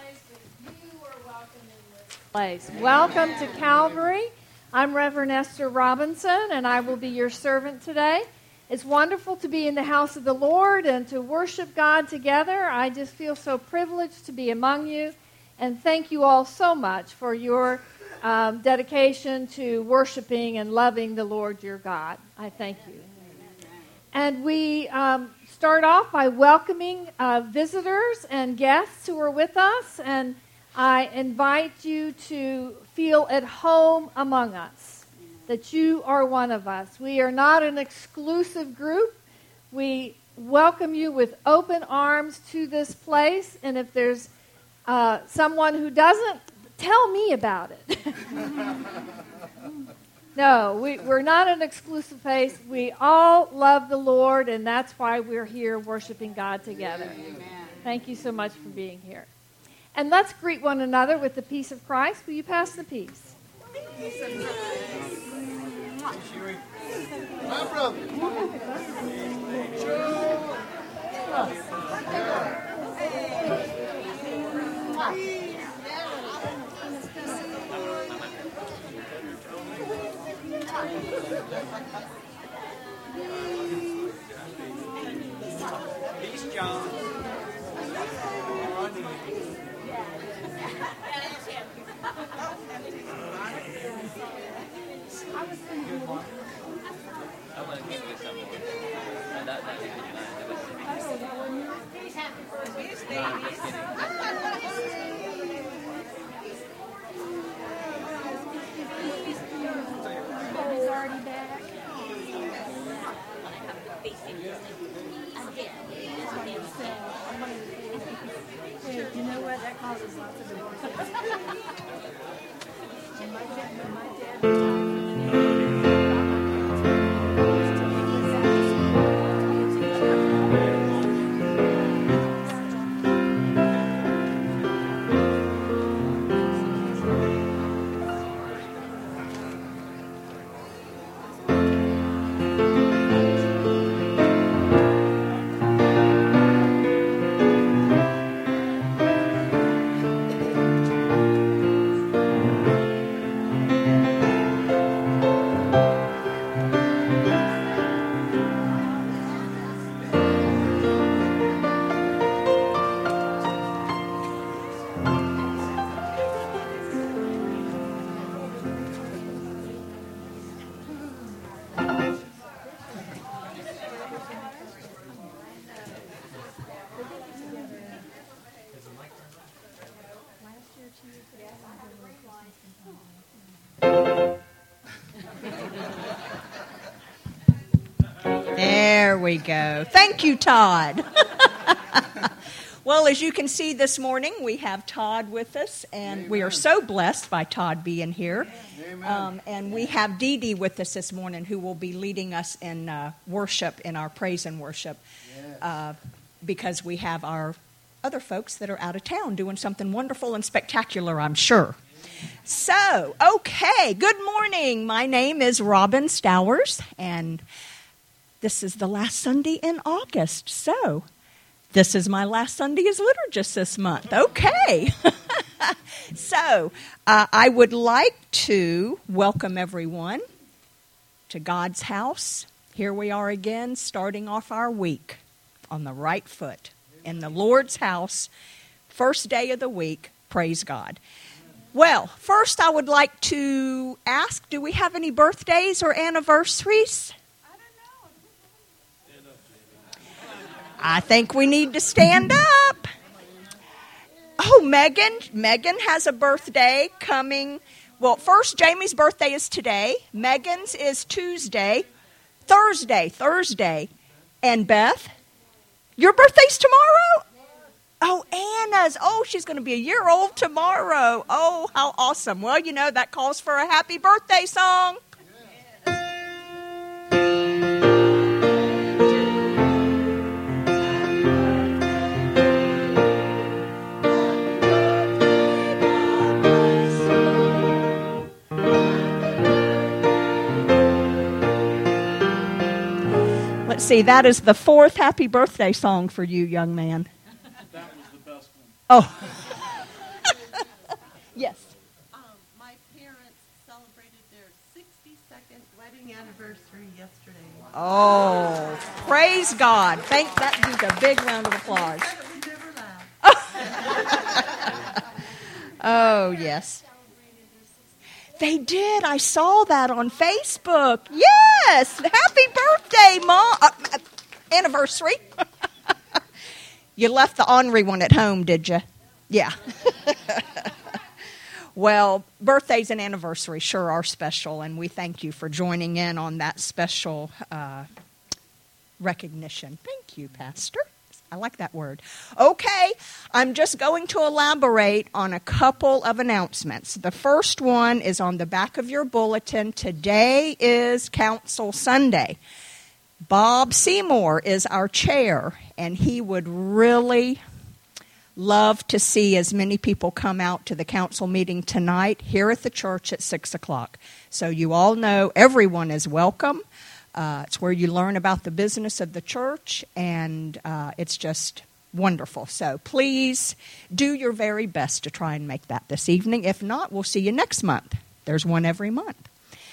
Place. Welcome to Calvary. I'm Reverend Esther Robinson, and I will be your servant today. It's wonderful to be in the house of the Lord and to worship God together. I just feel so privileged to be among you, and thank you all so much for your dedication to worshiping and loving the Lord your God. I thank you. And we start off by welcoming visitors and guests who are with us, and I invite you to feel at home among us, that you are one of us. We are not an exclusive group. We welcome you with open arms to this place, and if there's someone who doesn't, tell me about it. No, we're not an exclusive place. We all love the Lord, and that's why we're here worshiping God together. Amen. Thank you so much for being here. And let's greet one another with the peace of Christ. Will you pass the peace? My brother. Peace, John. You know what? That causes lots of divorces. There we go. Thank you, Todd. Well, as you can see this morning, we have Todd with us, and Amen. We are so blessed by Todd being here. And we have Dee Dee with us this morning, who will be leading us in worship, in our praise and worship, because we have our other folks that are out of town doing something wonderful and spectacular, I'm sure. So, okay, good morning. My name is Robin Stowers, and this is the last Sunday in August. So, this is my last Sunday as liturgist this month. Okay. So, I would like to welcome everyone to God's house. Here we are again, starting off our week on the right foot in the Lord's house. First day of the week. Praise God. Well, first I would like to ask, do we have any birthdays or anniversaries? I think we need to stand up. Oh, Megan has a birthday coming. Well, first, Jamie's birthday is today. Megan's is Thursday. And Beth, your birthday's tomorrow? Oh, Anna's. Oh, she's going to be a year old tomorrow. Oh, how awesome. Well, you know, that calls for a happy birthday song. Let's see, that is the fourth happy birthday song for you, young man. That was the best one. Oh. anniversary yesterday. Oh, praise God. That needs a big round of applause. We never laugh. Oh, yes. They did. I saw that on Facebook. Yes. Happy birthday, Mom. Anniversary. You left the ornery one at home, did you? Yeah. Well, birthdays and anniversaries sure are special, and we thank you for joining in on that special recognition. Thank you, Pastor. I like that word. Okay, I'm just going to elaborate on a couple of announcements. The first one is on the back of your bulletin. Today is Council Sunday. Bob Seymour is our chair, and he would really love to see as many people come out to the council meeting tonight here at the church at 6 o'clock. So you all know everyone is welcome. It's where you learn about the business of the church, and it's just wonderful. So please do your very best to try and make that this evening. If not, we'll see you next month. There's one every month.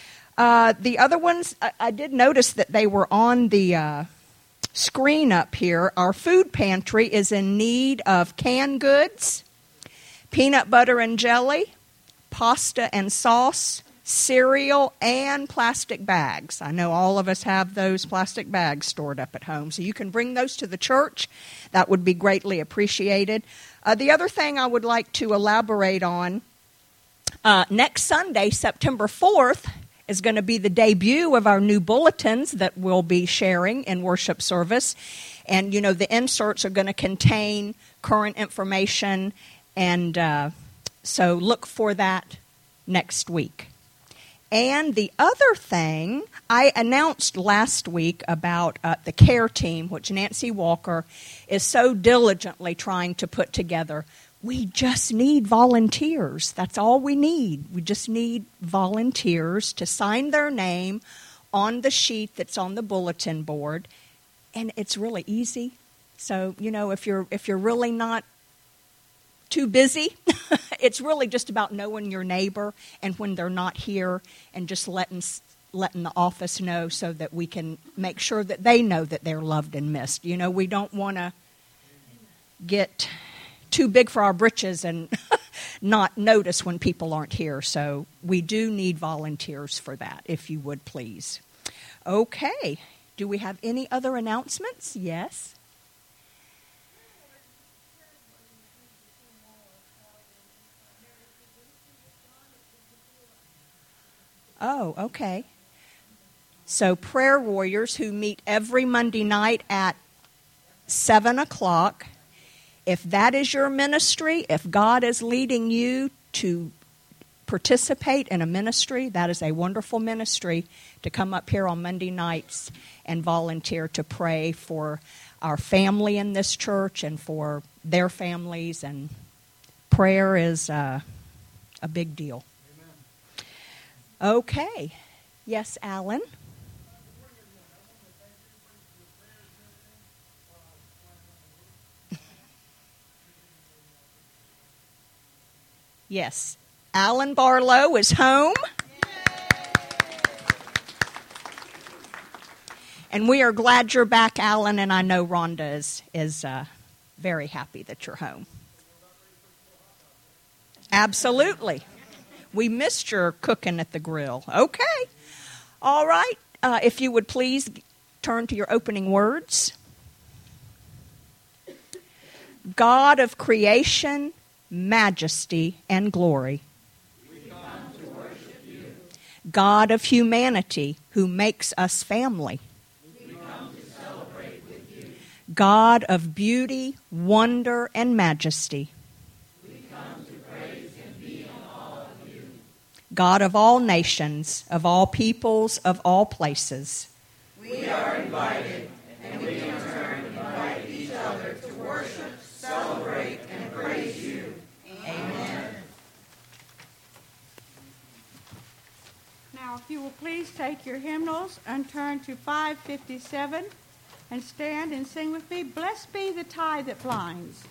The other ones, I did notice that they were on the screen up here. Our food pantry is in need of canned goods, peanut butter and jelly, pasta and sauce, cereal, and plastic bags. I know all of us have those plastic bags stored up at home, so you can bring those to the church. That would be greatly appreciated. The other thing I would like to elaborate on, next Sunday, September 4th, is going to be the debut of our new bulletins that we'll be sharing in worship service. And, the inserts are going to contain current information, and so look for that next week. And the other thing, I announced last week about the care team, which Nancy Walker is so diligently trying to put together. We just need volunteers. That's all we need. We just need volunteers to sign their name on the sheet that's on the bulletin board, and it's really easy. So, if you're really not too busy, it's really just about knowing your neighbor and when they're not here, and just letting the office know so that we can make sure that they know that they're loved and missed. We don't want to get too big for our britches and not notice when people aren't here. So we do need volunteers for that, if you would please. Okay. Do we have any other announcements? Yes. Oh, okay. So prayer warriors who meet every Monday night at 7 o'clock. If that is your ministry, if God is leading you to participate in a ministry, that is a wonderful ministry to come up here on Monday nights and volunteer to pray for our family in this church and for their families. And prayer is a big deal. Amen. Okay. Yes, Alan? Yes. Alan Barlow is home. And we are glad you're back, Alan, and I know Rhonda is very happy that you're home. Absolutely. We missed your cooking at the grill. Okay. All right. If you would please turn to your opening words. God of creation, majesty, and glory. We come to worship you. God of humanity, who makes us family. We come to celebrate with you. God of beauty, wonder, and majesty. We come to praise and be in awe of you. God of all nations, of all peoples, of all places. We are invited, and we in turn invite each other to worship, celebrate, and praise you. Amen. Now, if you will please take your hymnals and turn to 557 and stand and sing with me, "Blessed be the tie that binds."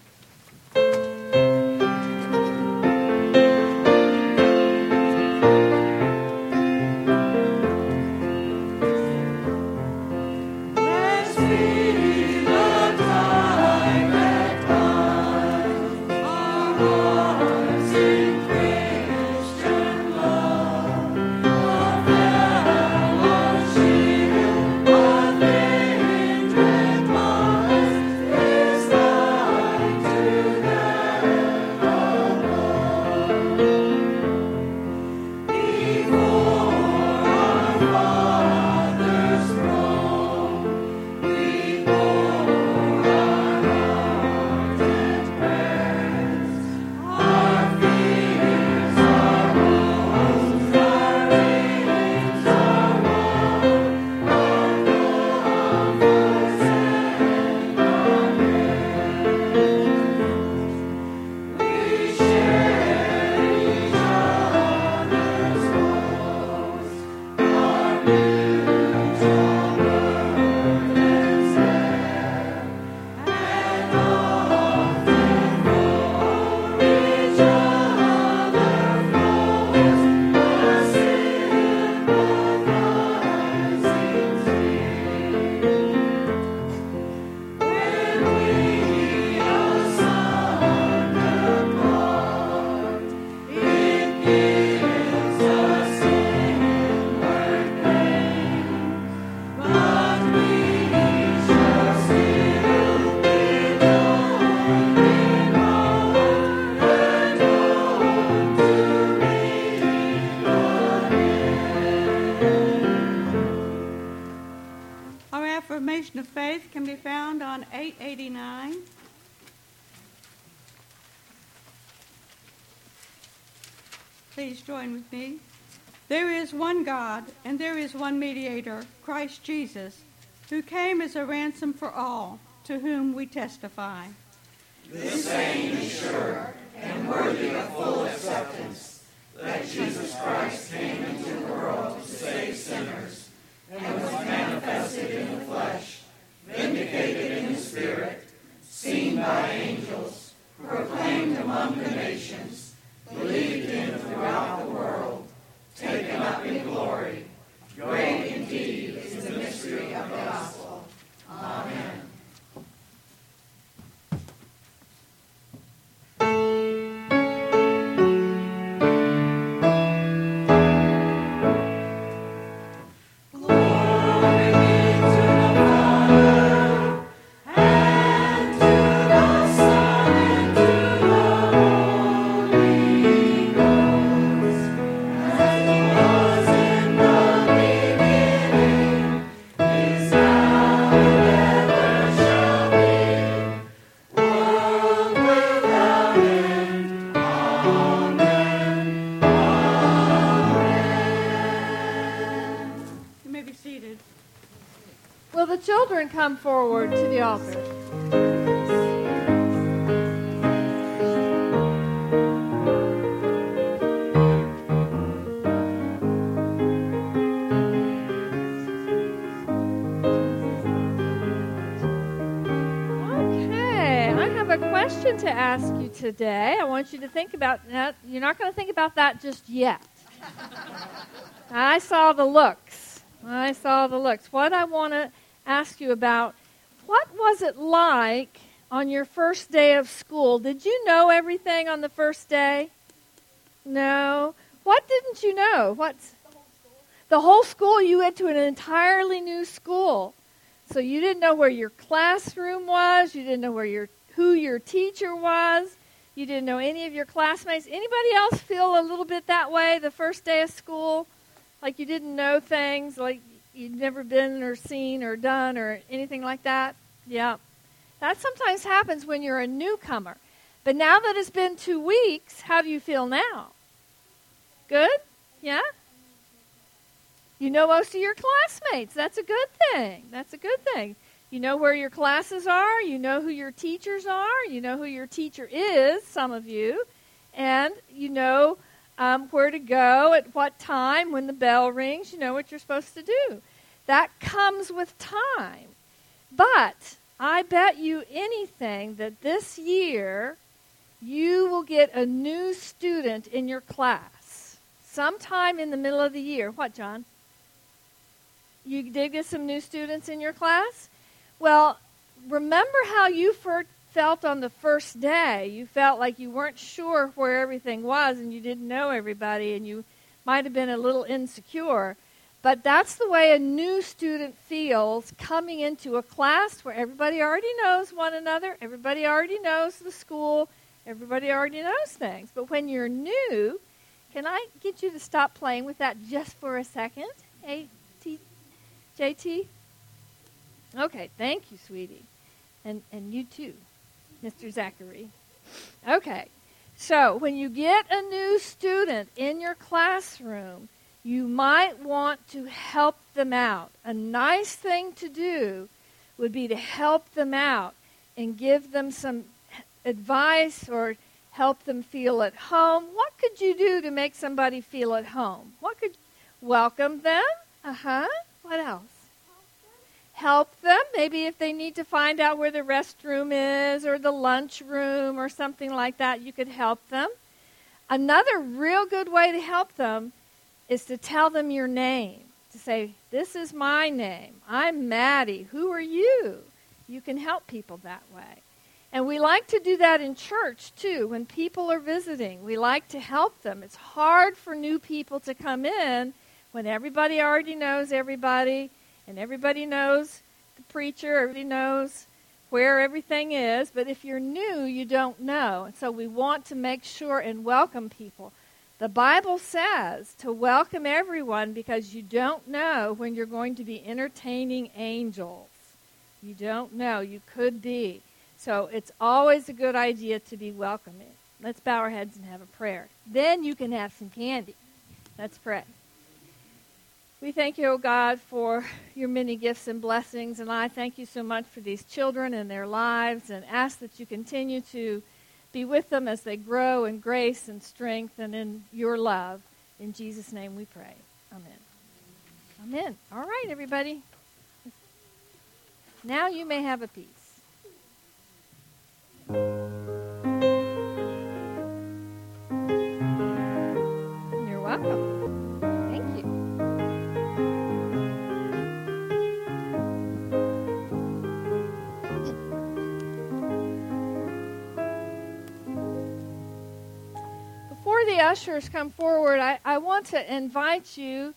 Please join with me. There is one God, and there is one mediator, Christ Jesus, who came as a ransom for all, to whom we testify. This saying is sure and worthy of full acceptance, that Jesus Christ came into the world to save sinners, and was manifested in the flesh, vindicated in the Spirit, seen by angels, proclaimed among the nations, believed in throughout the world, taken up in glory. Great indeed is the mystery of the gospel. Amen. Will the children come forward to the altar? Okay, I have a question to ask you today. I want you to think about that. You're not going to think about that just yet. I saw the looks. What I want to ask you about, what was it like on your first day of school? Did you know everything on the first day? No. What didn't you know? What's the whole school? You went to an entirely new school. So you didn't know where your classroom was. You didn't know who your teacher was. You didn't know any of your classmates. Anybody else feel a little bit that way the first day of school? Like you didn't know things, like you'd never been or seen or done or anything like that? Yeah. That sometimes happens when you're a newcomer. But now that it's been 2 weeks, how do you feel now? Good? Yeah? You know most of your classmates. That's a good thing. You know where your classes are. You know who your teachers are. You know who your teacher is, some of you. And you know where to go, at what time, when the bell rings. You know what you're supposed to do. That comes with time. But I bet you anything that this year you will get a new student in your class sometime in the middle of the year. What, John? You did get some new students in your class? Well, remember how you felt on the first day. You felt like you weren't sure where everything was and you didn't know everybody and you might have been a little insecure. But that's the way a new student feels coming into a class where everybody already knows one another, everybody already knows the school, everybody already knows things. But when you're new, can I get you to stop playing with that just for a second? JT? Okay, thank you, sweetie. And you too, Mr. Zachary. Okay, so when you get a new student in your classroom, you might want to help them out. A nice thing to do would be to help them out and give them some advice or help them feel at home. What could you do to make somebody feel at home? Welcome them? What else? Help them. Maybe if they need to find out where the restroom is or the lunch room or something like that, you could help them. Another real good way to help them is to tell them your name. To say, this is my name. I'm Maddie. Who are you? You can help people that way. And we like to do that in church, too. When people are visiting, we like to help them. It's hard for new people to come in when everybody already knows everybody, and everybody knows the preacher, everybody knows where everything is. But if you're new, you don't know. And so we want to make sure and welcome people. The Bible says to welcome everyone because you don't know when you're going to be entertaining angels. You don't know. You could be. So it's always a good idea to be welcoming. Let's bow our heads and have a prayer. Then you can have some candy. Let's pray. We thank you, O God, for your many gifts and blessings, and I thank you so much for these children and their lives, and ask that you continue to be with them as they grow in grace and strength and in your love. In Jesus' name we pray. Amen. Amen. All right, everybody. Now you may have a piece. You're welcome. Thank you. Before the ushers come forward, I want to invite you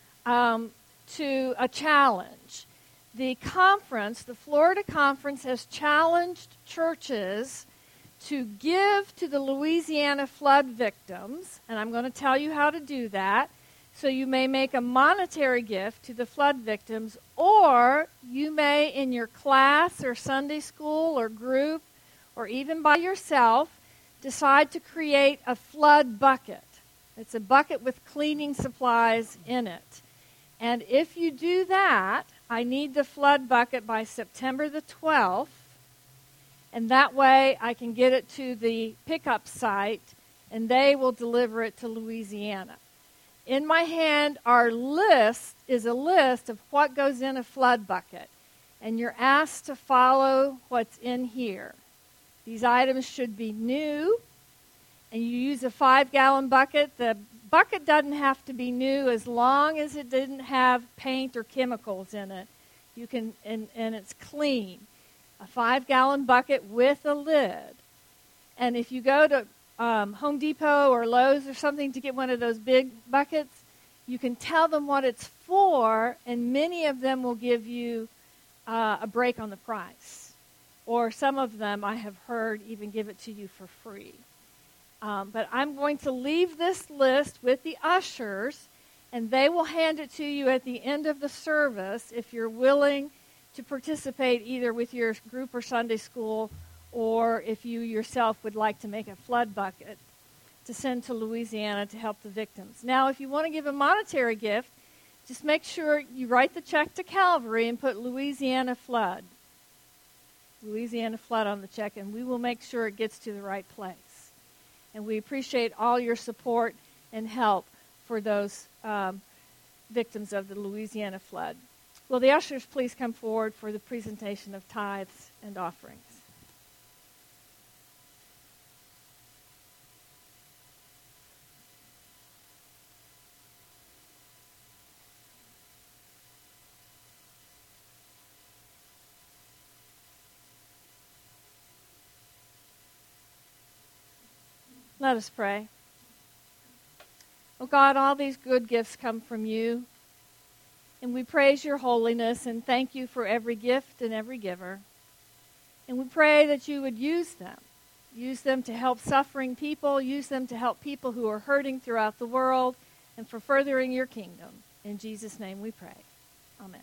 to a challenge. The conference, the Florida Conference, has challenged churches to give to the Louisiana flood victims, and I'm going to tell you how to do that. So you may make a monetary gift to the flood victims, or you may, in your class or Sunday school or group, or even by yourself, decide to create a flood bucket. It's a bucket with cleaning supplies in it. And if you do that, I need the flood bucket by September the 12th, and that way I can get it to the pickup site, and they will deliver it to Louisiana. In my hand, is a list of what goes in a flood bucket, and you're asked to follow what's in here. These items should be new, and you use a 5-gallon bucket. The bucket doesn't have to be new as long as it didn't have paint or chemicals in it. You can, and it's clean. A 5-gallon bucket with a lid. And if you go to Home Depot or Lowe's or something to get one of those big buckets, you can tell them what it's for, and many of them will give you a break on the price. Or some of them, I have heard, even give it to you for free. But I'm going to leave this list with the ushers, and they will hand it to you at the end of the service if you're willing to participate either with your group or Sunday school, or if you yourself would like to make a flood bucket to send to Louisiana to help the victims. Now, if you want to give a monetary gift, just make sure you write the check to Calvary and put Louisiana Flood. Louisiana Flood on the check, and we will make sure it gets to the right place. And we appreciate all your support and help for those victims of the Louisiana flood. Will the ushers please come forward for the presentation of tithes and offerings? Let us pray. Oh God, all these good gifts come from you, and we praise your holiness and thank you for every gift and every giver. And we pray that you would use them to help suffering people, use them to help people who are hurting throughout the world, and for furthering your kingdom. In Jesus' name we pray. Amen.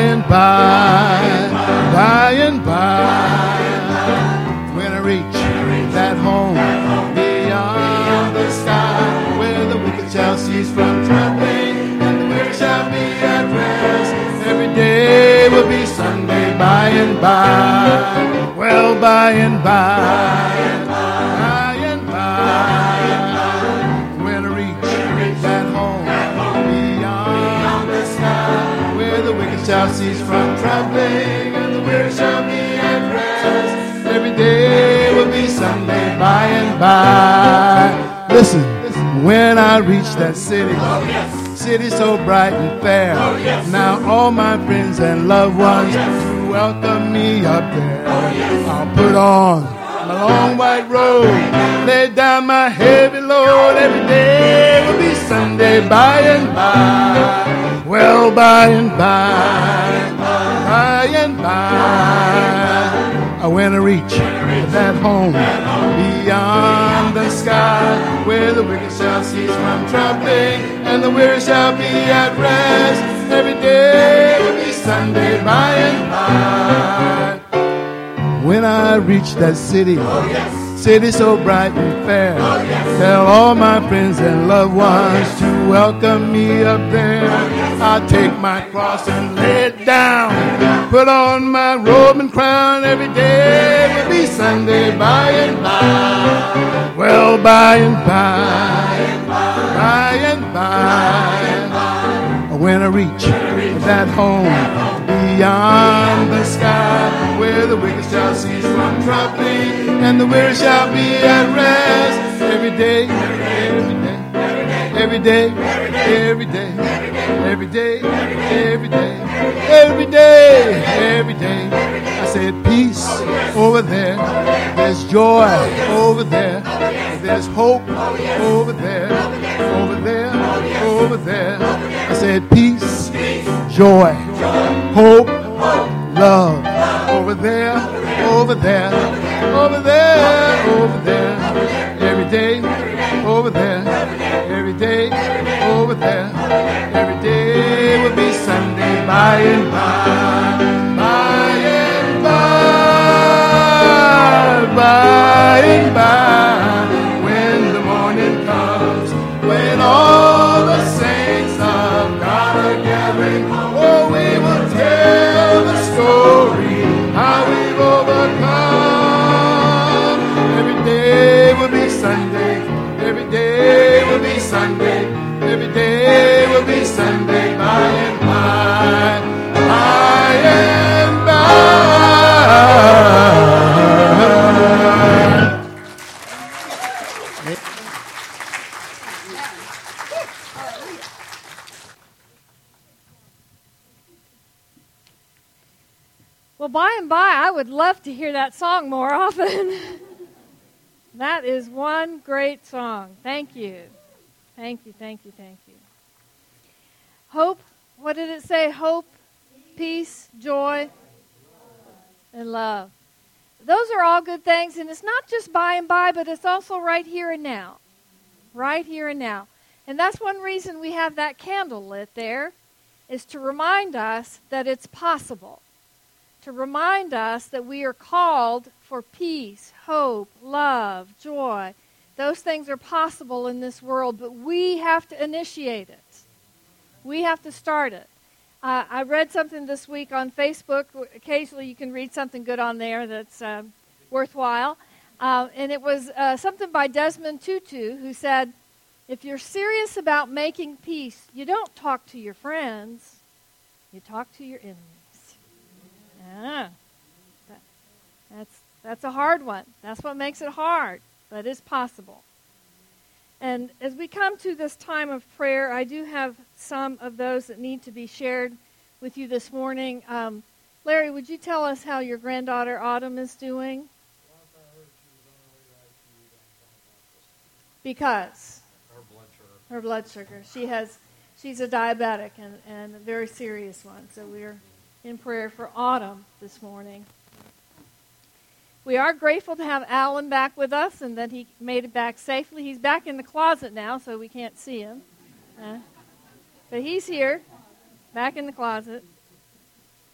and by and by, when I reach that home beyond the sky, where the wicked shall cease from troubling and the weary shall be at rest. Every day will be Sunday by and by. Well, by and by, when I reach that home beyond the sky, where the wicked shall cease from troubling and the weary shall be at rest. Every day will be Sunday by and by. Listen, when I reach that city, city so bright and fair, now all my friends and loved ones to welcome me up there. I'll put on my long white robe, lay down my heavy load. Every day will be Sunday by and by. Well, by and by, when I reach that home beyond the sky, where the wicked shall cease from troubling and the weary shall be at rest. Every day will be Sunday by and by. When I reach that city, city so bright and fair, tell all my friends and loved ones to welcome me up there. I'll take my cross and lay it down, put on my robe and crown. Every day will be Sunday by and by. Well, by and by, when I reach that home beyond the sky, where the wicked shall cease from troubling and the weary shall be at rest. Every day, every day, every day, every day, every day, every day, every day, every day. I said peace over there, there's joy over there, there's hope over there, over there, over there. I said peace, joy, hope, love, over there, over there, over there, over there, every day, over there, every day, over there, every day will be Sunday by and by, by and by, by and by, when the morning comes, when all the saints of God are gathering, oh, we will tell the story, how we've overcome. Every day will be Sunday, every day will be Sunday, every day will be Sunday by and by, by and by. Well, by and by, I would love to hear that song more often. That is one great song. Thank you. Thank you, thank you, thank you. Hope, what did it say? Hope, peace, joy, and love. Those are all good things, and it's not just by and by, but it's also right here and now. Right here and now. And that's one reason we have that candle lit there, is to remind us that it's possible. To remind us that we are called for peace, hope, love, joy. Those things are possible in this world, but we have to initiate it. We have to start it. I read something this week on Facebook. Occasionally you can read something good on there that's worthwhile. And it was something by Desmond Tutu, who said, if you're serious about making peace, you don't talk to your friends, you talk to your enemies. That's a hard one. That's what makes it hard, but it's possible. And as we come to this time of prayer, I do have some of those that need to be shared with you this morning. Larry, would you tell us how your granddaughter Autumn is doing? Because her blood sugar. She's a diabetic and a very serious one. So we're in prayer for Autumn this morning. We are grateful to have Alan back with us and that he made it back safely. He's back in the closet now, so we can't see him. But he's here, back in the closet.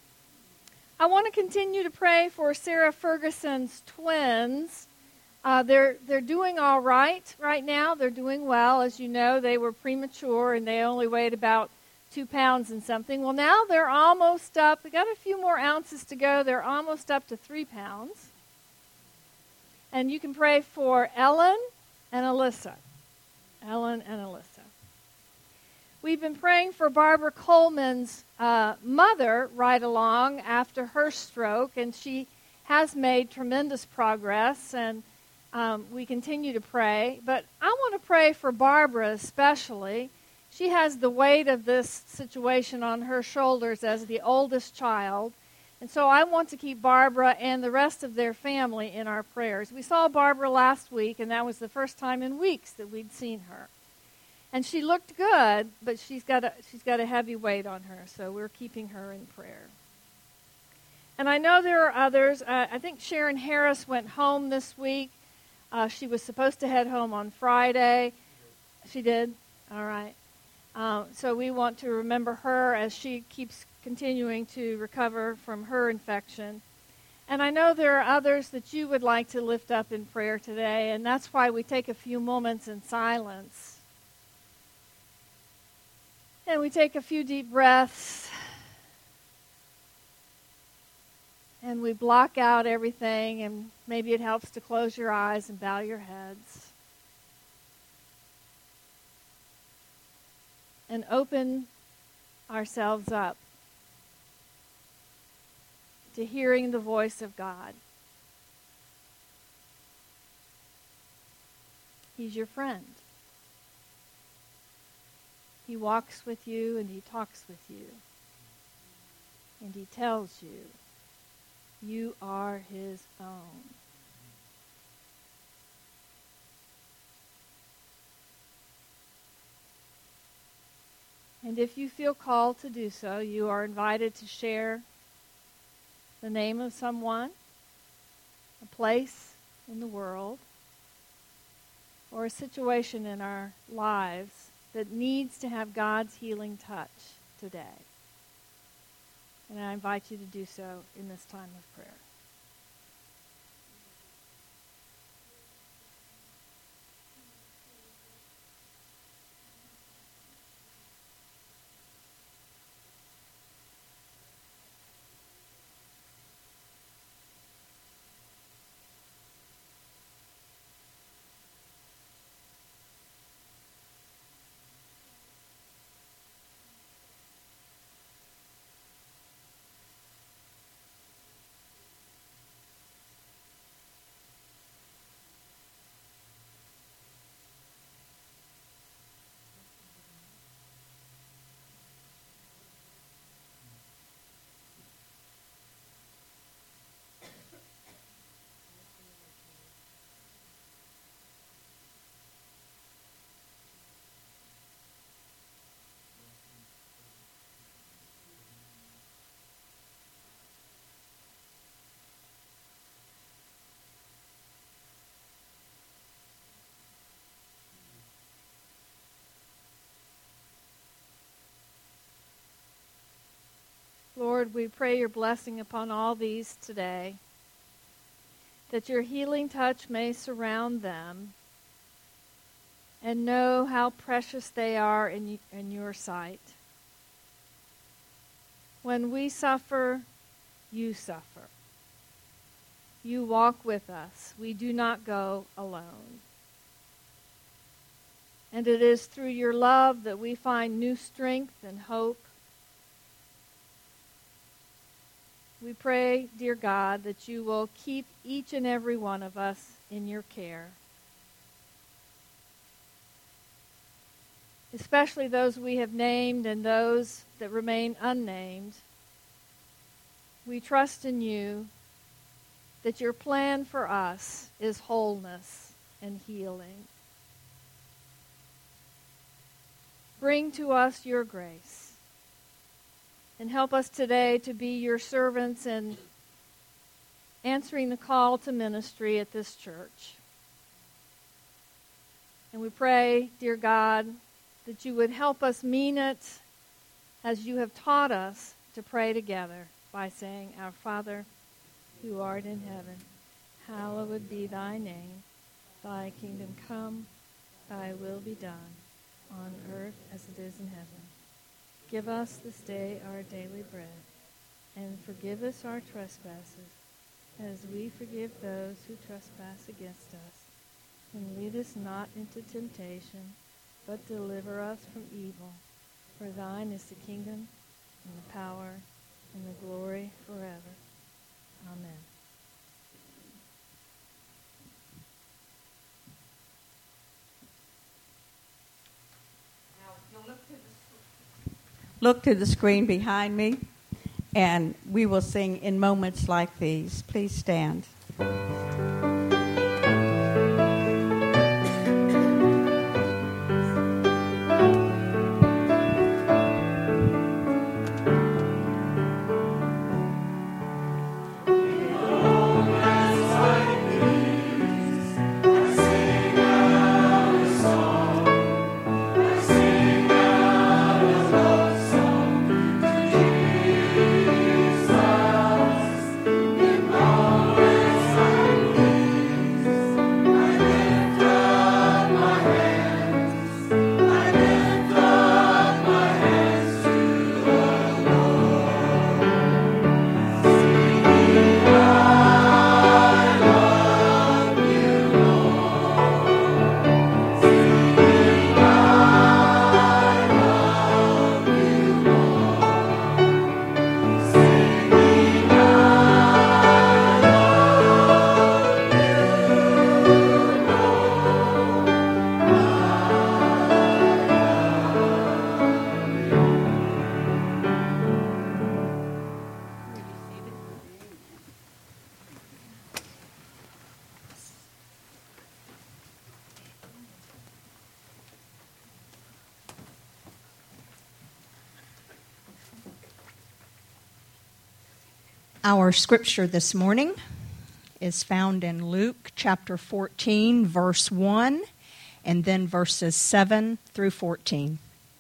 I want to continue to pray for Sarah Ferguson's twins. They're doing all right now. They're doing well. As you know, they were premature and they only weighed about 2 pounds and something. Well, now they're almost up. They got a few more ounces to go. They're almost up to 3 pounds. And you can pray for Ellen and Alyssa. Ellen and Alyssa. We've been praying for Barbara Coleman's mother right along after her stroke, and she has made tremendous progress, and we continue to pray. But I want to pray for Barbara especially. She has the weight of this situation on her shoulders as the oldest child, and so I want to keep Barbara and the rest of their family in our prayers. We saw Barbara last week, and that was the first time in weeks that we'd seen her. And she looked good, but she's got a heavy weight on her, so we're keeping her in prayer. And I know there are others. I think Sharon Harris went home this week. She was supposed to head home on Friday. She did? All right. So we want to remember her as she keeps continuing to recover from her infection. And I know there are others that you would like to lift up in prayer today, and that's why we take a few moments in silence. And we take a few deep breaths. And we block out everything, and maybe it helps to close your eyes and bow your heads. And open ourselves up to hearing the voice of God. He's your friend. He walks with you and he talks with you. And he tells you, you are his own. And if you feel called to do so, you are invited to share the name of someone, a place in the world, or a situation in our lives that needs to have God's healing touch today. And I invite you to do so in this time of prayer. Lord, we pray your blessing upon all these today, that your healing touch may surround them and know how precious they are in your sight. When we suffer, you suffer. You walk with us. We do not go alone. And it is through your love that we find new strength and hope. We pray, dear God, that you will keep each and every one of us in your care, especially those we have named and those that remain unnamed. We trust in you that your plan for us is wholeness and healing. Bring to us your grace. And help us today to be your servants in answering the call to ministry at this church. And we pray, dear God, that you would help us mean it as you have taught us to pray together. by saying, Our Father, who art in heaven, hallowed be thy name. Thy kingdom come, thy will be done, on earth as it is in heaven. Give us this day our daily bread, and forgive us our trespasses, as we forgive those who trespass against us. And lead us not into temptation, but deliver us from evil. For thine is the kingdom, and the power, and the glory forever. Amen. Look to the screen behind me, and we will sing In Moments Like These. Please stand. Our scripture this morning is found in Luke chapter 14, verse 1, and then verses 7 through 14.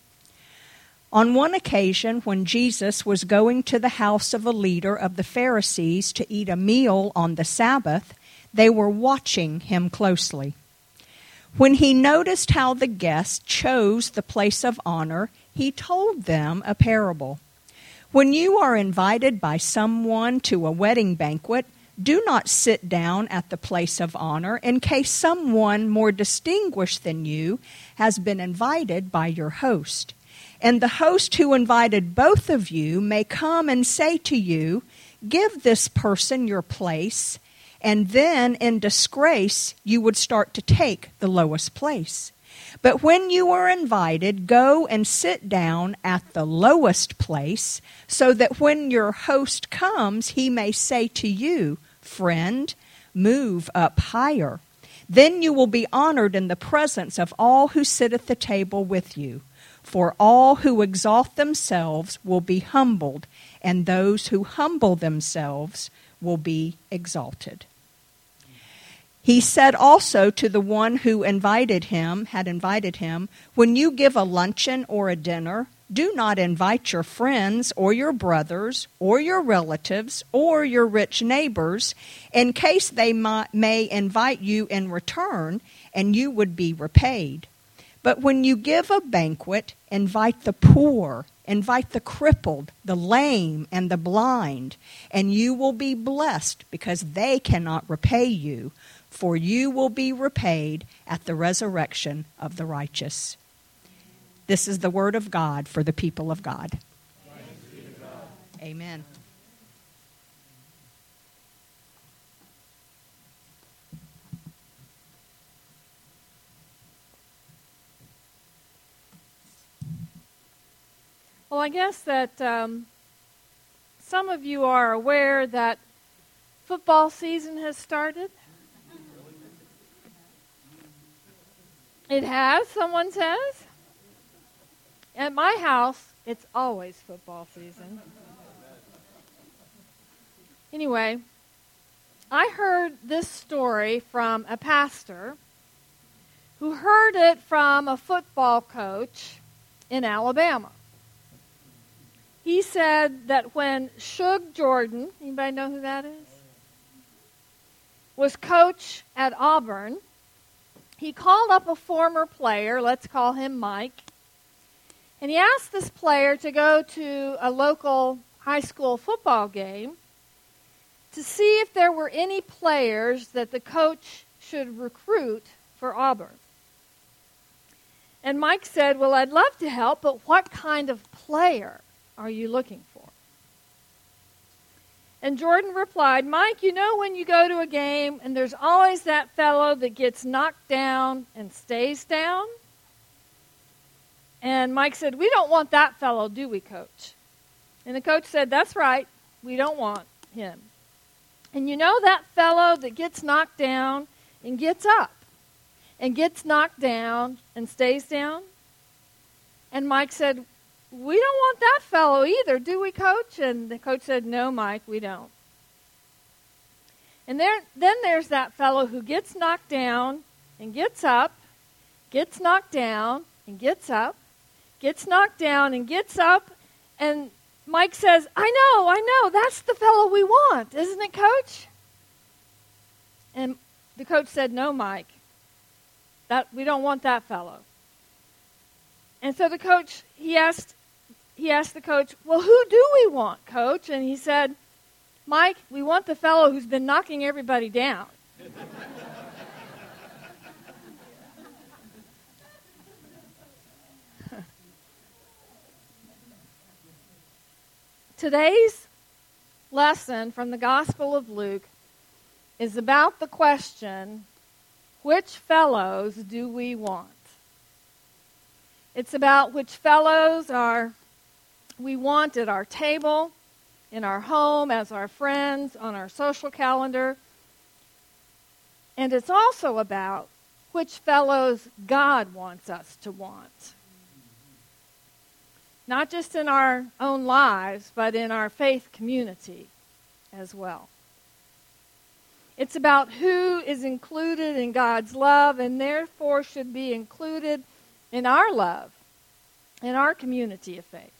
On one occasion, when Jesus was going to the house of a leader of the Pharisees to eat a meal on the Sabbath, they were watching him closely. When he noticed how the guests chose the place of honor, he told them a parable. When you are invited by someone to a wedding banquet, do not sit down at the place of honor in case someone more distinguished than you has been invited by your host. And the host who invited both of you may come and say to you, give this person your place, and then in disgrace you would start to take the lowest place. But when you are invited, go and sit down at the lowest place, so that when your host comes, he may say to you, friend, move up higher. Then you will be honored in the presence of all who sit at the table with you. For all who exalt themselves will be humbled, and those who humble themselves will be exalted. He said also to the one who had invited him, when you give a luncheon or a dinner, do not invite your friends or your brothers or your relatives or your rich neighbors, in case they may invite you in return, and you would be repaid. But when you give a banquet, invite the poor, invite the crippled, the lame, and the blind, and you will be blessed because they cannot repay you, for you will be repaid at the resurrection of the righteous. This is the word of God for the people of God. Thanks be to God. Amen. Well, I guess that some of you are aware that football season has started. It has, someone says. At my house, it's always football season. Anyway, I heard this story from a pastor who heard it from a football coach in Alabama. he said that when Shug Jordan, anybody know who that is? Was coach at Auburn, he called up a former player, let's call him Mike, and he asked this player to go to a local high school football game to see if there were any players that the coach should recruit for Auburn. And Mike said, well, I'd love to help, but what kind of player are you looking for? And Jordan replied, Mike, you know when you go to a game and there's always that fellow that gets knocked down and stays down? And Mike said, we don't want that fellow, do we, Coach? And the coach said, that's right, we don't want him. And you know that fellow that gets knocked down and gets up and gets knocked down and stays down? And Mike said, we don't want that fellow either, do we, Coach? And the coach said, no, Mike, we don't. And then there's that fellow who gets knocked down and gets up, gets knocked down and gets up, gets knocked down and gets up, and Mike says, I know, that's the fellow we want, isn't it, Coach? And the coach said, no, Mike, we don't want that fellow. And so the coach, he asked the coach, well, who do we want, Coach? And he said, Mike, we want the fellow who's been knocking everybody down. Today's lesson from the Gospel of Luke is about the question, which fellows do we want? It's about which fellows we want at our table, in our home, as our friends, on our social calendar. And it's also about which fellows God wants us to want. Not just in our own lives, but in our faith community as well. It's about who is included in God's love and therefore should be included in our love, in our community of faith.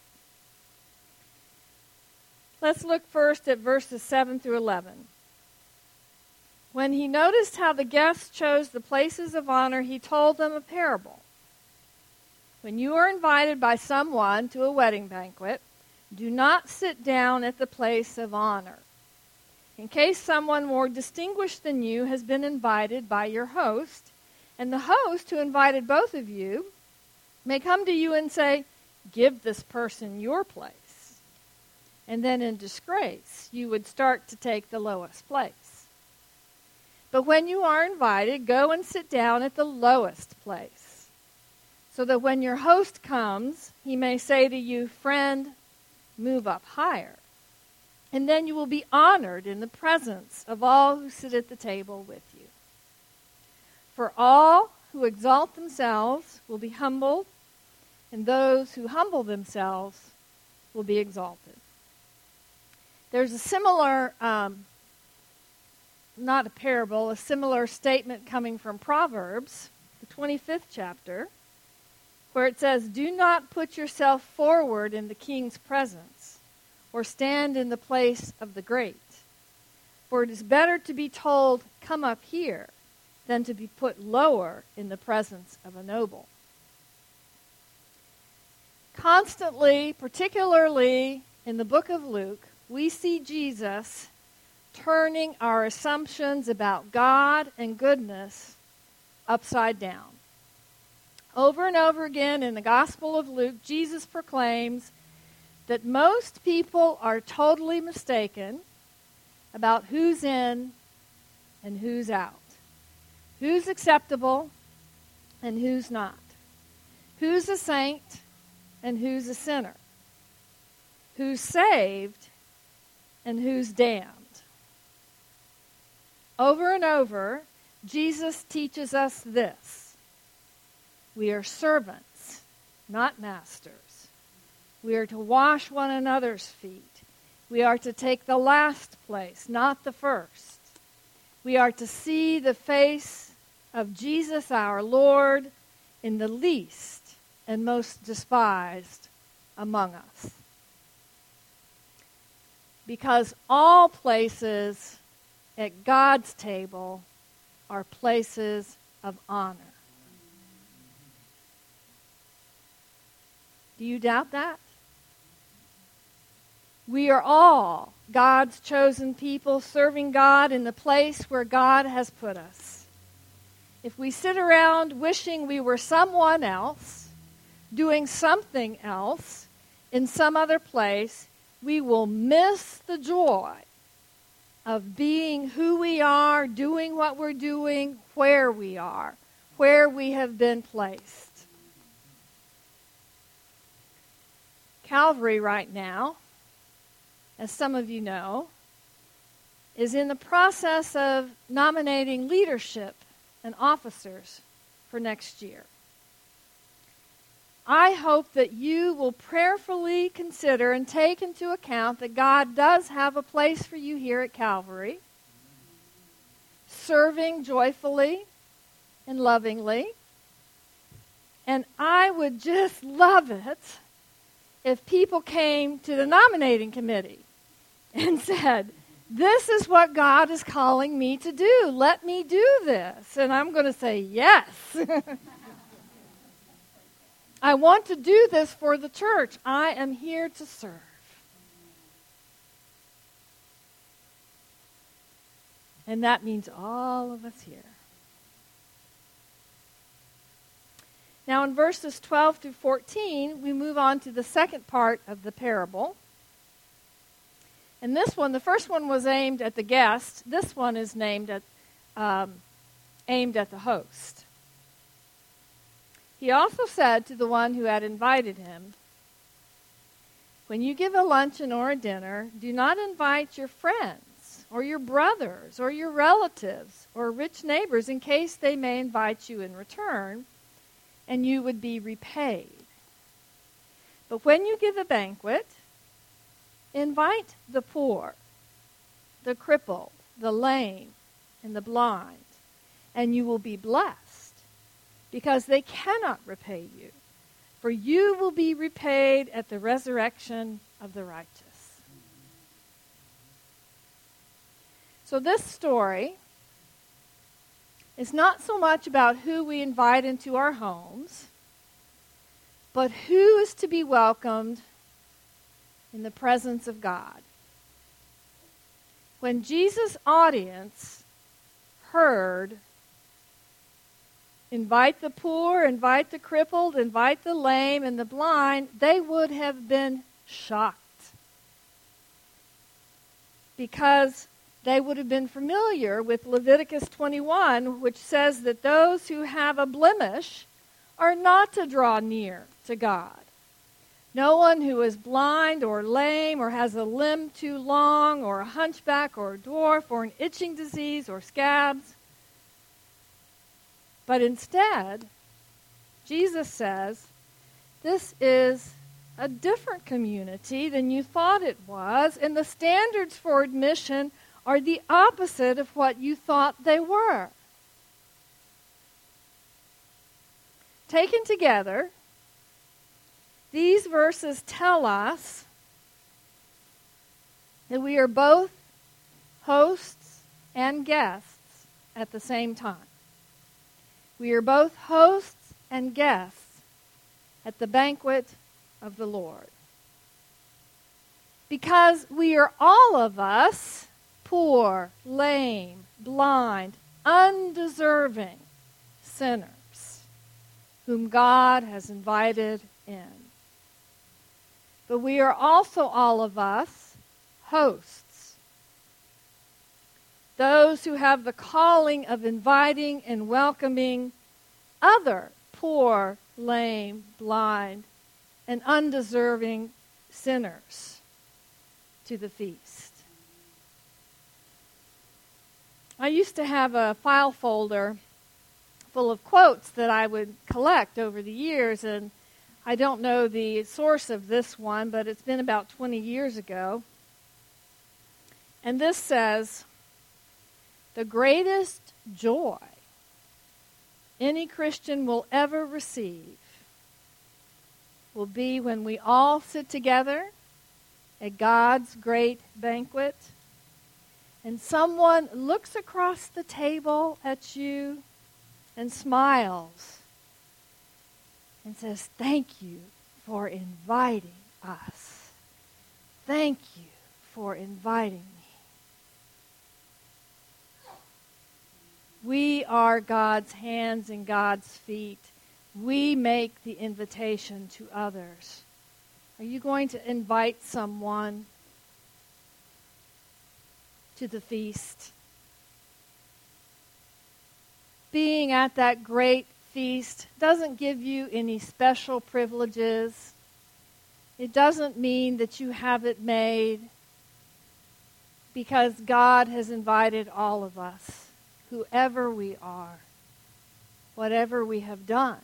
Let's look first at verses 7 through 11. When he noticed how the guests chose the places of honor, he told them a parable. When you are invited by someone to a wedding banquet, do not sit down at the place of honor, in case someone more distinguished than you has been invited by your host, and the host who invited both of you may come to you and say, give this person your place. And then in disgrace, you would start to take the lowest place. But when you are invited, go and sit down at the lowest place, so that when your host comes, he may say to you, friend, move up higher. And then you will be honored in the presence of all who sit at the table with you. For all who exalt themselves will be humbled, and those who humble themselves will be exalted. There's a similar, not a parable, a similar statement coming from Proverbs, the 25th chapter, where it says, do not put yourself forward in the king's presence, or stand in the place of the great. For it is better to be told, come up here, than to be put lower in the presence of a noble. Constantly, particularly in the book of Luke, we see Jesus turning our assumptions about God and goodness upside down. Over and over again in the Gospel of Luke, Jesus proclaims that most people are totally mistaken about who's in and who's out, who's acceptable and who's not, who's a saint and who's a sinner, who's saved and who's damned. Over and over, Jesus teaches us this. We are servants, not masters. We are to wash one another's feet. We are to take the last place, not the first. We are to see the face of Jesus our Lord in the least and most despised among us. Because all places at God's table are places of honor. Do you doubt that? We are all God's chosen people, serving God in the place where God has put us. If we sit around wishing we were someone else, doing something else in some other place, we will miss the joy of being who we are, doing what we're doing, where we are, where we have been placed. Calvary right now, as some of you know, is in the process of nominating leadership and officers for next year. I hope that you will prayerfully consider and take into account that God does have a place for you here at Calvary, serving joyfully and lovingly. And I would just love it if people came to the nominating committee and said, "This is what God is calling me to do. Let me do this." And I'm going to say, yes. I want to do this for the church. I am here to serve. And that means all of us here. Now in verses 12 through 14, we move on to the second part of the parable. And this one, the first one was aimed at the guest. This one is aimed at the host. He also said to the one who had invited him, "When you give a luncheon or a dinner, do not invite your friends or your brothers or your relatives or rich neighbors in case they may invite you in return, and you would be repaid. But when you give a banquet, invite the poor, the crippled, the lame, and the blind, and you will be blessed, because they cannot repay you, for you will be repaid at the resurrection of the righteous." So this story is not so much about who we invite into our homes, but who is to be welcomed in the presence of God. When Jesus' audience heard, "Invite the poor, invite the crippled, invite the lame and the blind," they would have been shocked, because they would have been familiar with Leviticus 21, which says that those who have a blemish are not to draw near to God. No one who is blind or lame or has a limb too long or a hunchback or a dwarf or an itching disease or scabs. But instead, Jesus says, this is a different community than you thought it was, and the standards for admission are the opposite of what you thought they were. Taken together, these verses tell us that we are both hosts and guests at the same time. We are both hosts and guests at the banquet of the Lord. Because we are all of us poor, lame, blind, undeserving sinners whom God has invited in. But we are also all of us hosts, those who have the calling of inviting and welcoming other poor, lame, blind, and undeserving sinners to the feast. I used to have a file folder full of quotes that I would collect over the years, and I don't know the source of this one, but it's been about 20 years ago. And this says, "The greatest joy any Christian will ever receive will be when we all sit together at God's great banquet, and someone looks across the table at you and smiles and says, "Thank you for inviting us. Thank you for inviting me." We are God's hands and God's feet. We make the invitation to others. Are you going to invite someone to the feast? Being at that great feast doesn't give you any special privileges. It doesn't mean that you have it made, because God has invited all of us, whoever we are, whatever we have done.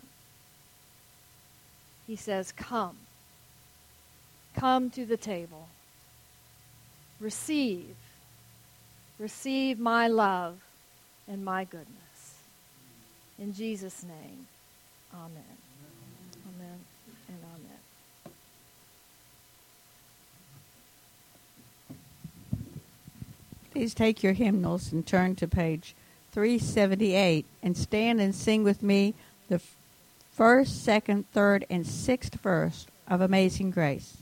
He says, "Come. Come to the table. Receive. Receive my love and my goodness." In Jesus' name, amen. Amen and amen. Please take your hymnals and turn to page 378 and stand and sing with me the first, second, third, and sixth verse of Amazing Grace.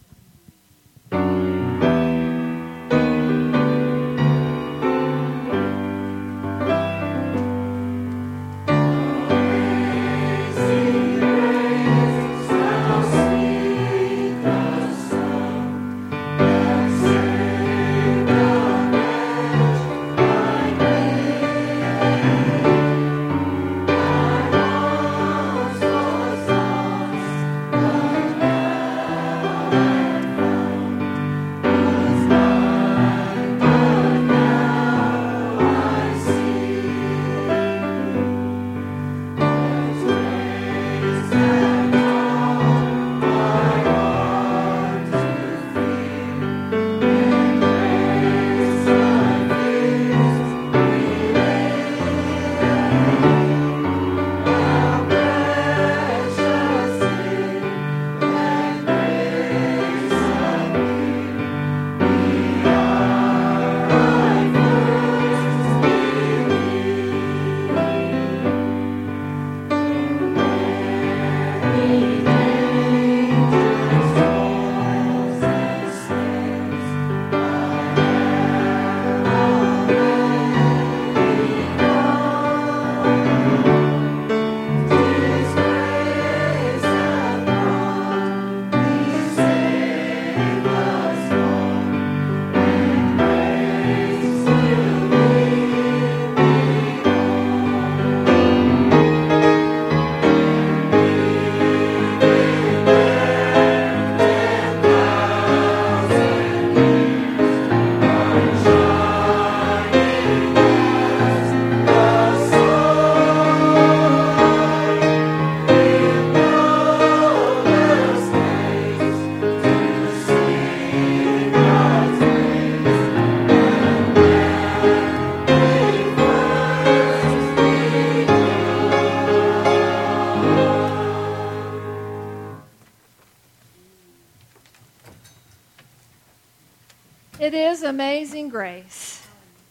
It is amazing grace.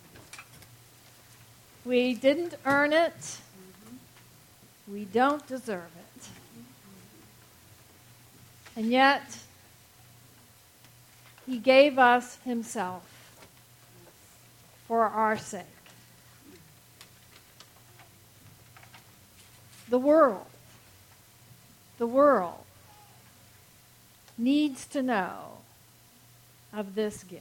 We didn't earn it. We don't deserve it. And yet, He gave us Himself for our sake. The world needs to know of this gift.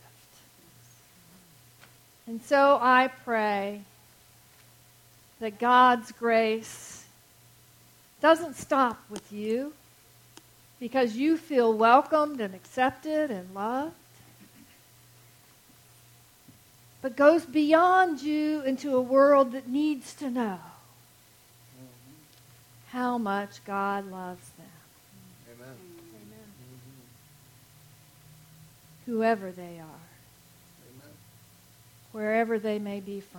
And so I pray that God's grace doesn't stop with you because you feel welcomed and accepted and loved, but goes beyond you into a world that needs to know how much God loves them. Amen. Amen. Whoever they are. Wherever they may be from.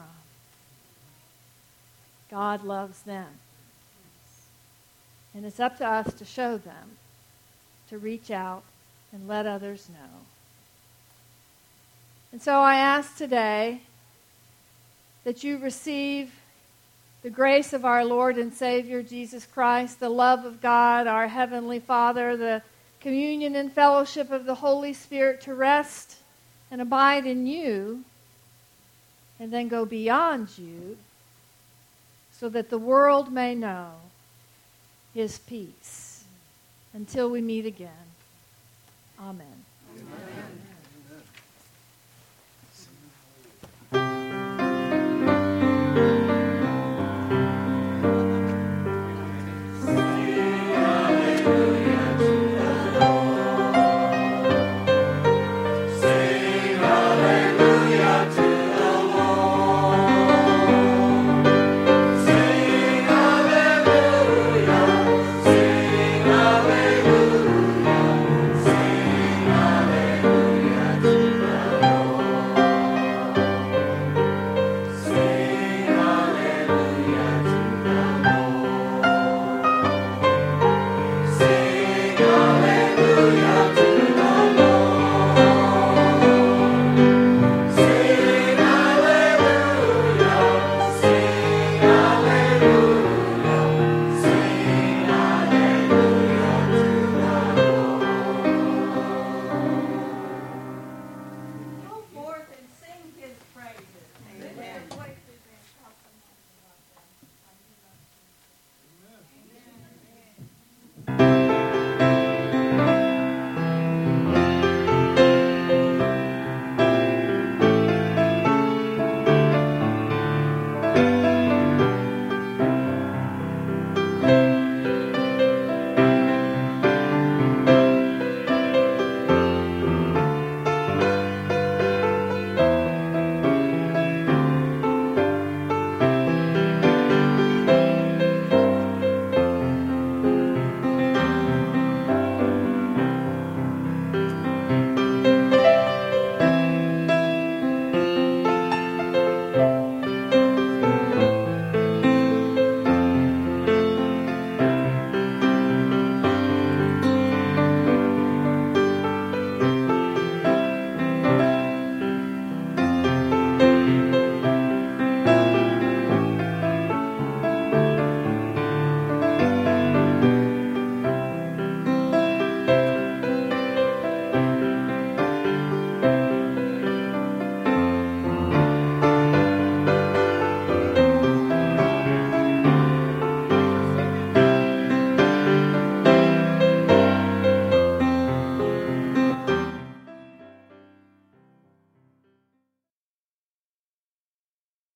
God loves them. And it's up to us to show them, to reach out and let others know And so I ask today that you receive the grace of our Lord and Savior Jesus Christ, the love of God, our Heavenly Father, the communion and fellowship of the Holy Spirit to rest and abide in you, and then go beyond you, so that the world may know His peace. Until we meet again. Amen. Amen.